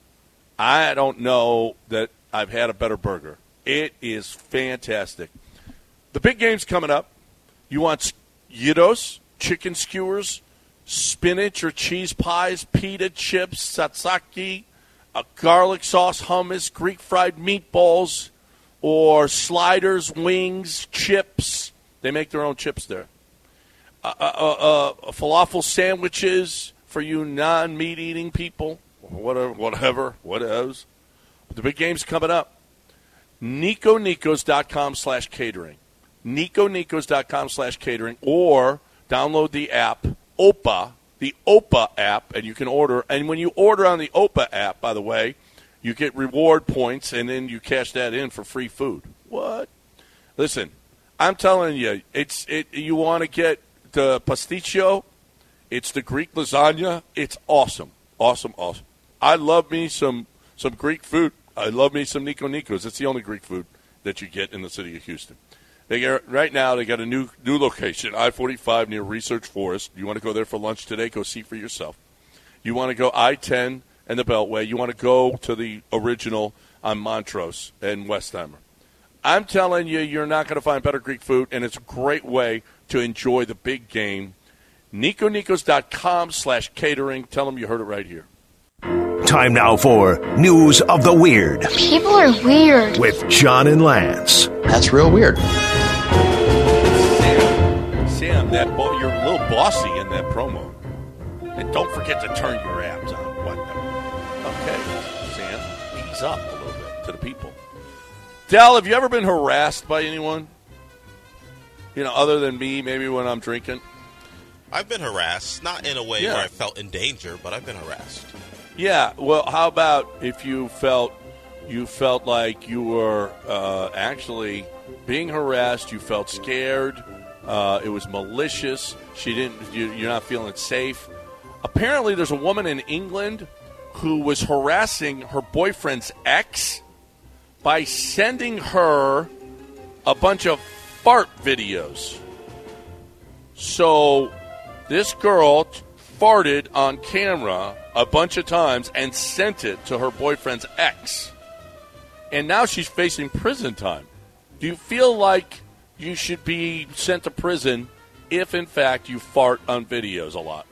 I don't know that I've had a better burger. It is fantastic. The big game's coming up. You want gyros, chicken skewers, spinach or cheese pies, pita chips, tzatziki, a garlic sauce hummus, Greek fried meatballs, or sliders, wings, chips. They make their own chips there. Uh, uh, uh, falafel sandwiches for you non-meat eating people, whatever, whatever, whatever. But the big game's coming up. Nico Nikos dot com slash catering. Nico Nikos dot com slash catering, or download the app, O P A, the O P A app, and you can order. And when you order on the O P A app, by the way, you get reward points, and then you cash that in for free food. What? Listen, I'm telling you, it's it. You want to get the pasticcio, it's the Greek lasagna. It's awesome, awesome, awesome. I love me some some Greek food. I love me some Nico Nikos. It's the only Greek food that you get in the city of Houston. They get, right now, they got a new new location, I forty-five near Research Forest. You want to go there for lunch today? Go see for yourself. You want to go I ten and the Beltway. You want to go to the original on Montrose and Westheimer. I'm telling you, you're not going to find better Greek food, and it's a great way to enjoy the big game. NicoNicos.com slash catering. Tell them you heard it right here. Time now for News of the Weird. People are weird. With John and Lance. That's real weird. Sam, Sam, that bo- you're a little bossy in that promo. And don't forget to turn your abs on. What? Okay, Sam, ease up a little bit to the people. Del, have you ever been harassed by anyone? You know, other than me, maybe when I'm drinking? I've been harassed, not in a way Yeah. where I felt in danger, but I've been harassed. Yeah, well, how about if you felt you felt like you were uh, actually being harassed, you felt scared, uh, it was malicious, she didn't, you, you're not feeling safe. Apparently there's a woman in England who was harassing her boyfriend's ex by sending her a bunch of fart videos. So this girl t- farted on camera a bunch of times and sent it to her boyfriend's ex. And now she's facing prison time. Do you feel like you should be sent to prison if, in fact, you fart on videos a lot?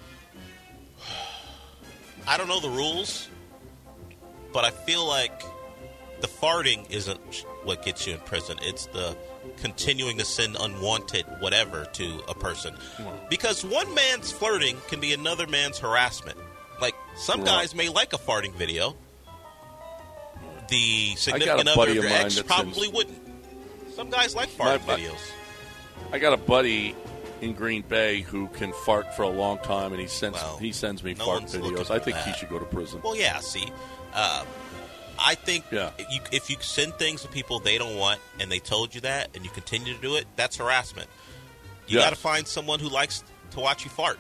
I don't know the rules, but I feel like the farting isn't what gets you in prison. It's the continuing to send unwanted whatever to a person. Because one man's flirting can be another man's harassment. Like, some Right. guys may like a farting video. The I got significant a other buddy of your of mine ex that probably sends- wouldn't. Some guys like My farting bu- videos. I got a buddy in Green Bay who can fart for a long time, and he sends Well, he sends me no fart one's looking videos. for I think that. he should go to prison. Well, yeah, see. Uh, I think Yeah. if, you, if you send things to people they don't want and they told you that and you continue to do it, that's harassment. You Yes. got to find someone who likes to watch you fart.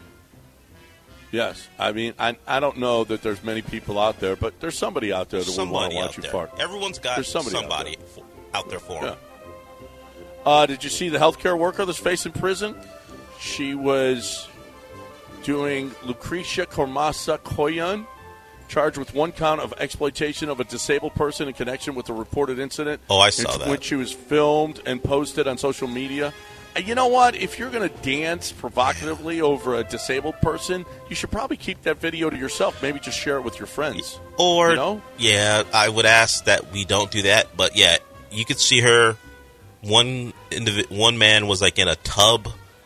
Yes, I mean, I I don't know that there's many people out there, but there's somebody out there that would want Somebody to watch out you there. fart. Everyone's got There's somebody out somebody, f- out there for them. Yeah. Uh, did you see the healthcare worker that's facing prison? She was doing Lucretia Cormasa Koyan, charged with one count of exploitation of a disabled person in connection with the reported incident. Oh, I saw in that. Which she was filmed and posted on social media. And you know what? If you're going to dance provocatively over a disabled person, you should probably keep that video to yourself. Maybe just share it with your friends. Or, you know? yeah, I would ask that we don't do that. But, yeah, you could see her. One indiv- one man was, like, in a tub,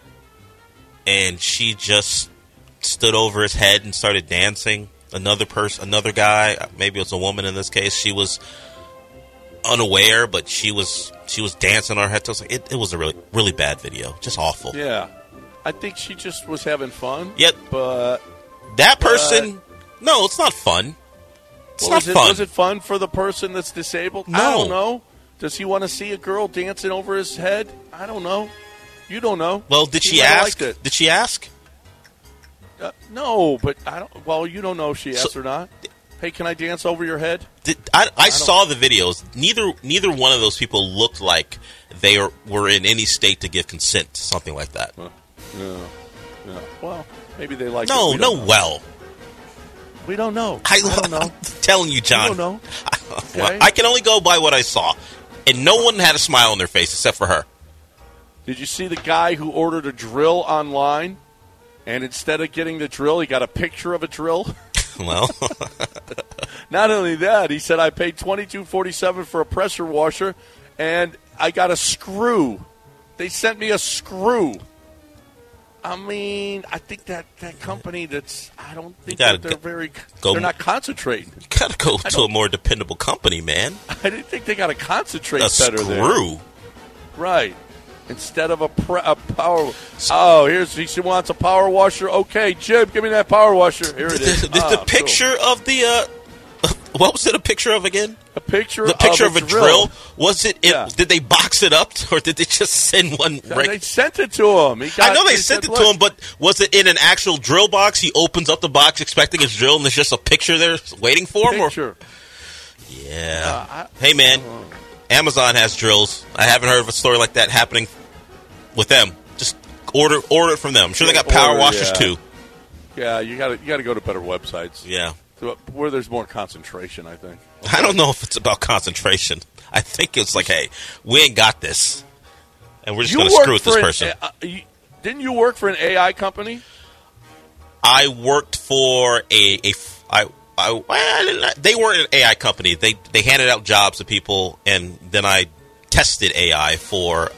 and she just stood over his head and started dancing. Another person, another guy, maybe it was a woman in this case, she was unaware, but she was she was dancing on her head. So it, it was a really, really bad video. Just awful. Yeah. I think she just was having fun. Yet, But that person, no, it's not fun. It's well, not is it, fun. Was it fun for the person that's disabled? No. I don't know. Does he want to see a girl dancing over his head? I don't know. You don't know. Well, did He she might have ask? liked it. Did she ask? Uh, no, but I don't. Well, you don't know if she asked So- or not. Hey, can I dance over your head? Did, I, I saw the videos. Neither neither one of those people looked like they are, were in any state to give consent to something like that. Uh, no, no. Well, maybe they like. No, it. We no, don't know. well. We don't know. I, I don't know. I'm telling you, John. We don't know. Well, Okay. I can only go by what I saw. And no one had a smile on their face except for her. Did you see the guy who ordered a drill online, and instead of getting the drill, he got a picture of a drill? Well, Not only that, he said, I paid twenty-two forty-seven for a pressure washer, and I got a screw. They sent me a screw. I mean, I think that, that company that's, I don't think gotta that they're go- very, go- they're not concentrating. you got to go I to a don't- more dependable company, man. I didn't think they got to concentrate A better there. screw. Right. Instead of a, pre- a power. Oh, here's he wants a power washer. Okay, Jim, give me that power washer. Here it is. The, the, Ah, the cool. picture of the, uh, what was it a picture of again? A picture. The picture of of a drill. Was it, it Yeah. did they box it up or did they just send one? Yeah, reg- they sent it to him. He got, I know they he sent said, it to "Look." him, but was it in an actual drill box? He opens up the box expecting his drill, and there's just a picture there waiting for him? Picture. Or? Yeah. Uh, I- hey, man, Amazon has drills. I haven't heard of a story like that happening with them. Just order order it from them. I'm sure they got power Order, washers, yeah. too. Yeah, you got to you got to go to better websites. Yeah. So, where there's more concentration, I think. I don't know if it's about concentration. I think it's like, hey, we ain't got this, and we're just going to screw with this an, person. Uh, you, didn't you work for an A I company? I worked for a, a I, I, well, they weren't an A I company. They they handed out jobs to people, and then I tested A I for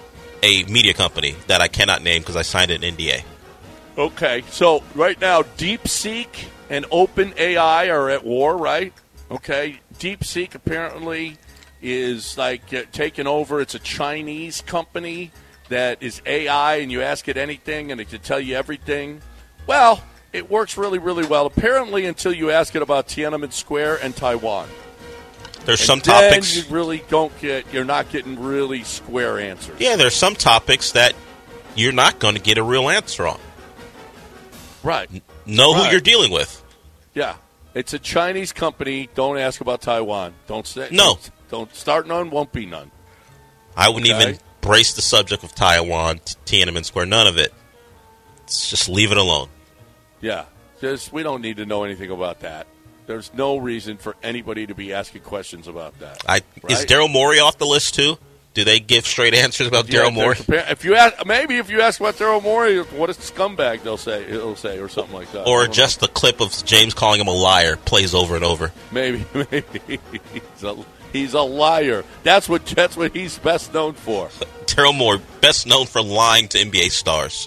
a media company that I cannot name because I signed an N D A. Okay, so right now, DeepSeek and OpenAI are at war, right? Okay, DeepSeek apparently is like uh, taking over. It's a Chinese company that is A I, and you ask it anything, and it can tell you everything. Well, it works really, really well, apparently, until you ask it about Tiananmen Square and Taiwan. There's and some then topics you really don't get. You're not getting really square answers. Yeah, there's some topics that you're not going to get a real answer on. Right. N- know right. who you're dealing with. Yeah, it's a Chinese company. Don't ask about Taiwan. Don't say no. Don't, don't start none. Won't be none. I wouldn't Okay. even brace the subject of Taiwan, Tiananmen Square. None of it. Let's just leave it alone. Yeah, just we don't need to know anything about that. There's no reason for anybody to be asking questions about that. I, right? Is Daryl Morey off the list too? Do they give straight answers about Yeah, Daryl Morey? If you ask, maybe if you ask about Daryl Morey, what a scumbag they'll say, it'll say, or something like that. Or just know. the clip of James calling him a liar plays over and over. Maybe, maybe he's a, he's a liar. That's what that's what he's best known for. Daryl Morey, best known for lying to N B A stars.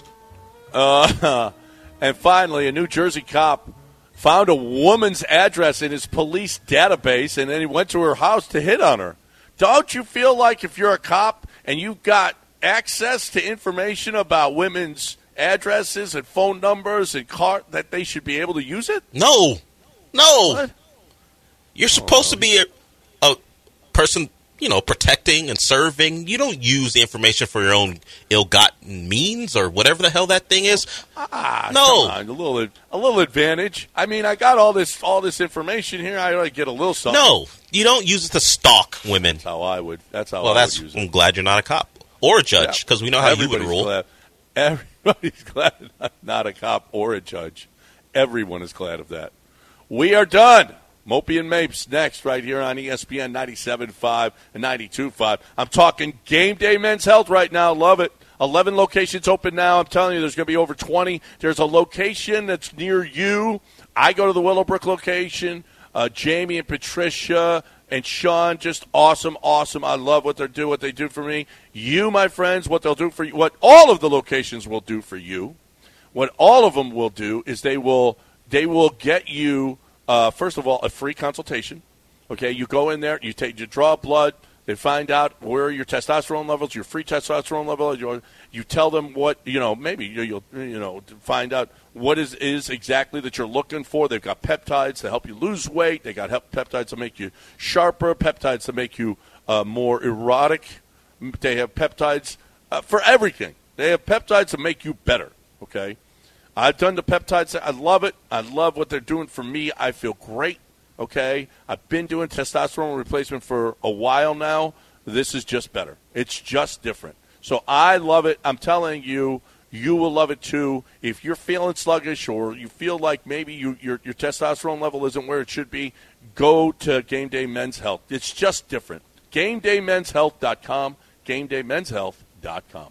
Uh, and finally, a New Jersey cop found a woman's address in his police database, and then he went to her house to hit on her. Don't you feel like if you're a cop and you've got access to information about women's addresses and phone numbers and car that they should be able to use it? No. No. What? You're supposed oh. to be a, a person, you know, protecting and serving. You don't use the information for your own ill-gotten means or whatever the hell that thing is. Ah, no. Come on, a little a little advantage. I mean, I got all this all this information here. I ought to get a little something. No. You don't use it to stalk women. That's how I would. That's how well, I that's, would use it. I'm glad you're not a cop or a judge because yeah. we know how Everybody's you would rule. Glad. Everybody's glad I'm not a cop or a judge. Everyone is glad of that. We are done. Mopey and Mapes next right here on E S P N ninety-seven point five and ninety-two point five. I'm talking Game Day Men's Health right now. Love it. eleven locations open now. I'm telling you, there's going to be over twenty. There's a location that's near you. I go to the Willowbrook location. Uh, Jamie and Patricia and Sean, just awesome, awesome. I love what they do, what they do for me. You, my friends, what they'll do for you, what all of the locations will do for you, what all of them will do is they will they will get you, uh, first of all, a free consultation. Okay, you go in there, you take, you draw blood. They find out where your testosterone levels, your free testosterone level. You, you tell them what, you know, maybe you'll, you know, find out what is, is exactly that you're looking for. They've got peptides to help you lose weight. They got peptides to make you sharper, peptides to make you uh, more erotic. They have peptides uh, for everything. They have peptides to make you better, okay? I've done the peptides. I love it. I love what they're doing for me. I feel great. Okay, I've been doing testosterone replacement for a while now. This is just better. It's just different. So I love it. I'm telling you, you will love it too. If you're feeling sluggish or you feel like maybe you, your, your testosterone level isn't where it should be, go to Game Day Men's Health. It's just different. game day men's health dot com, game day men's health dot com.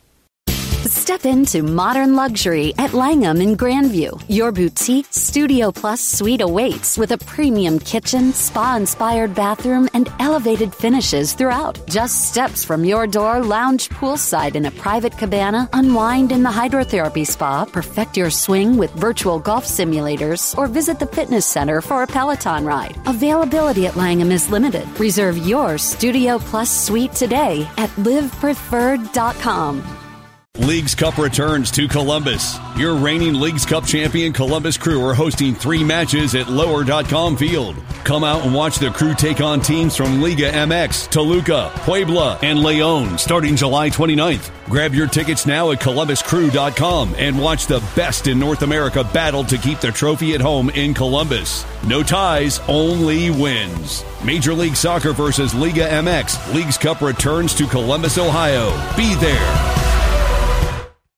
Step into modern luxury at Langham in Grandview. Your boutique Studio Plus suite awaits with a premium kitchen, spa-inspired bathroom, and elevated finishes throughout. Just steps from your door, lounge poolside in a private cabana, unwind in the hydrotherapy spa, perfect your swing with virtual golf simulators, or visit the fitness center for a Peloton ride. Availability at Langham is limited. Reserve your Studio Plus suite today at live preferred dot com. Leagues Cup returns to Columbus. Your reigning Leagues Cup champion Columbus Crew are hosting three matches at lower dot com field. Come out and watch the Crew take on teams from Liga M X, Toluca, Puebla, and Leon starting July twenty-ninth. Grab your tickets now at columbus crew dot com and watch the best in North America battle to keep the trophy at home in Columbus. No ties, only wins. Major League Soccer versus Liga M X. Leagues Cup returns to Columbus, Ohio. Be there.